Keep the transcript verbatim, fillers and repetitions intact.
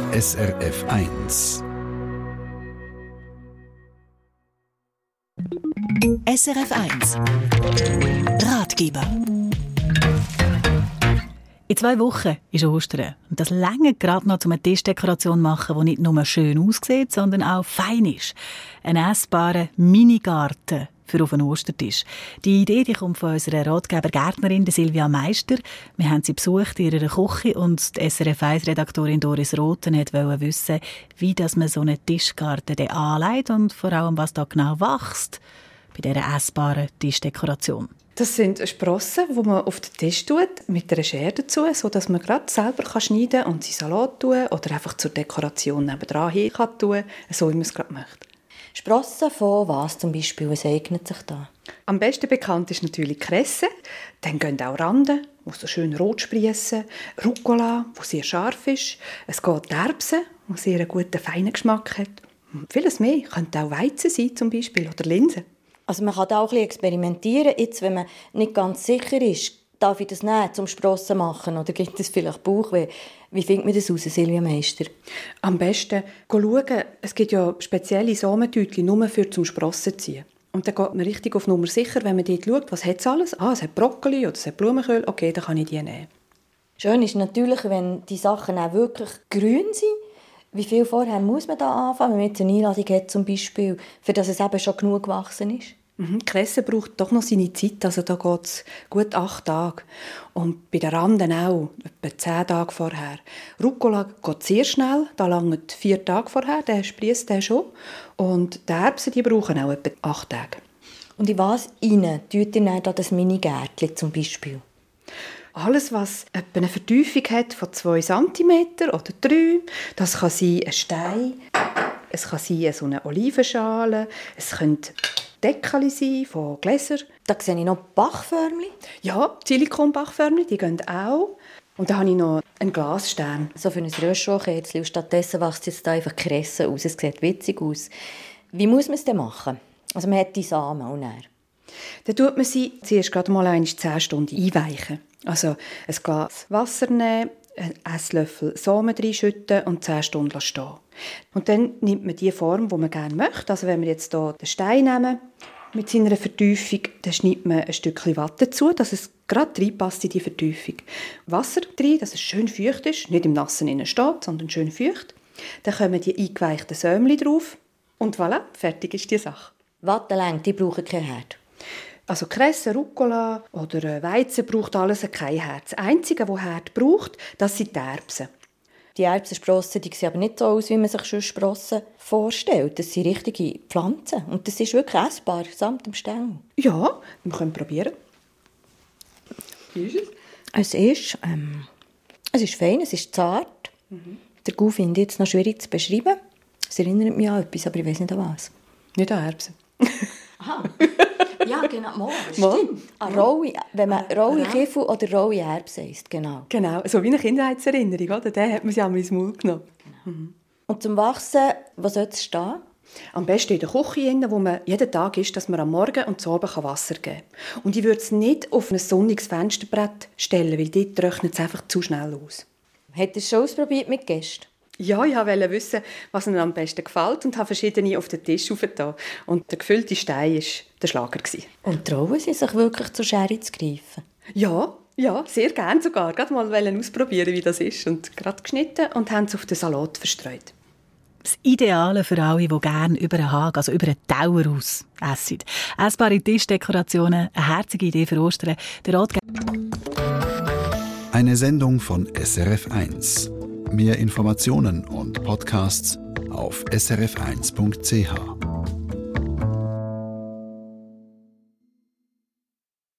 S R F eins. S R F eins Ratgeber. In zwei Wochen ist Ostern. Und das lange gerade noch, um eine Tischdekoration zu machen, die nicht nur schön aussieht, sondern auch fein ist. Ein essbarer Minigarten für auf einen Ostertisch. Die Idee die kommt von unserer Ratgeber-Gärtnerin Silvia Meister. Wir haben sie besucht in ihrer Küche und die S R F eins-Redaktorin Doris Rothen wollte wissen, wie das man so einen Tischgarten anlegt und vor allem, was da genau wächst bei dieser essbaren Tischdekoration. Das sind Sprossen, die man auf den Tisch tut, mit einer Schere dazu, sodass man gerade selber schneiden kann und seinen Salat tun oder einfach zur Dekoration nebendran hin kann tun, so wie man es gerade möchte. Sprossen von was zum Beispiel? Was eignet sich da? Am besten bekannt ist natürlich Kresse. Dann gehen auch Randen, die so schön rot sprießen, Rucola, die sehr scharf ist. Es geht Erbsen, die sehr einen guten, feinen Geschmack hat. Und vieles mehr. Könnte auch Weizen sein zum Beispiel oder Linsen. Also man kann da auch ein bisschen experimentieren. Jetzt, wenn man nicht ganz sicher ist, darf ich das nicht zum Sprossen machen oder gibt es vielleicht Bauchweh? Wie findet man das raus, Silvia Meister? Am besten schauen, es gibt ja spezielle Samentütchen nur für zum Sprossen ziehen. Und dann geht man richtig auf Nummer sicher, wenn man dort schaut, was hat es alles? Ah, es hat Brokkoli oder es hat Blumenkohl, okay, dann kann ich die nehmen. Schön ist natürlich, wenn die Sachen auch wirklich grün sind. Wie viel vorher muss man da anfangen, wenn man jetzt eine Einladung hat zum Beispiel, für dass es eben schon genug gewachsen ist? Mhm, die Kresse braucht doch noch seine Zeit, also da geht es gut acht Tage. Und bei den Randen auch, etwa zehn Tage vorher. Rucola geht sehr schnell, da langt vier Tage vorher, der sprießt der schon. Und die Erbsen, die brauchen auch etwa acht Tage. Und in was rein tut ihr dann das Mini-Gärtchen zum Beispiel? Alles, was etwa eine Vertiefung hat von zwei Zentimeter oder drei, das kann sein ein Stein, es kann sein so eine Olivenschale, es könnte Deckel sein von Gläsern. Da sehe ich noch Bachförmchen. Ja, Silikonbachförmchen, die gehen auch. Und dann habe ich noch einen Glasstern. So für ein Röschenkerzchen. Stattdessen wächst jetzt da einfach Kresse aus. Es sieht witzig aus. Wie muss man es denn machen? Also man hat die Samen auch näher. Dann tut man sie zuerst gerade mal einmal zehn Stunden einweichen. Also ein Glas Wasser nehmen, einen Esslöffel Samen reinschütten und zehn Stunden stehen. Und dann nimmt man die Form, die man gerne möchte. Also wenn wir jetzt hier den Stein nehmen, mit seiner Vertiefung, dann schneidet man ein Stückchen Watte zu, dass es gerade reinpasst in die Vertiefung. Wasser rein, dass es schön feucht ist, nicht im Nassen innen steht, sondern schön feucht. Dann kommen die eingeweichten Sämli drauf und voilà, fertig ist die Sache. Wattelänge, die brauchen kein Herd. Also Kresse, Rucola oder Weizen braucht alles kein Herd. Das Einzige, was Herd braucht, das sind die Erbsen. Die Erbsensprossen, die sehen aber nicht so aus, wie man sich schon Sprossen vorstellt. Das sind richtige Pflanzen. Und das ist wirklich essbar, samt dem Stängel. Ja, wir können probieren. Wie ist es? Es ist, ähm, es ist fein, es ist zart. Mhm. Der Gau finde ich jetzt noch schwierig zu beschreiben. Es erinnert mich an etwas, aber ich weiß nicht an was. Nicht an Erbsen. Aha. Ja, genau. Mal, stimmt. An rohe, wenn man rohe Kiffel oder rohe Erbsen isst, genau. Genau, so wie eine Kindheitserinnerung, oder? Den hat man sich einmal ins Maul genommen. Genau. Mhm. Und zum Wachsen, wo soll es stehen? Am besten in der Küche, wo man jeden Tag isst, dass man am Morgen und zu Abend Wasser geben kann. Und ich würde es nicht auf ein sonniges Fensterbrett stellen, weil dort trocknet es einfach zu schnell aus. Hat er es schon ausprobiert mit Gästen? Ja, ich wollte wissen, was ihnen am besten gefällt und habe verschiedene auf den Tisch aufgetan. Und der gefüllte Stein war der Schlager. Und trauen Sie sich wirklich zur Schere zu greifen? Ja, ja, sehr gerne sogar. Gerade mal ausprobieren, wie das ist. Und gerade geschnitten und haben es auf den Salat verstreut. Das Ideale für alle, die gerne über einen Hag, also über einen Dauer aus essen. Essbare Tischdekorationen, eine herzige Idee für Ostern. Der Ratgeber. Eine Sendung von S R F eins. Mehr Informationen und Podcasts auf s r f eins punkt c h.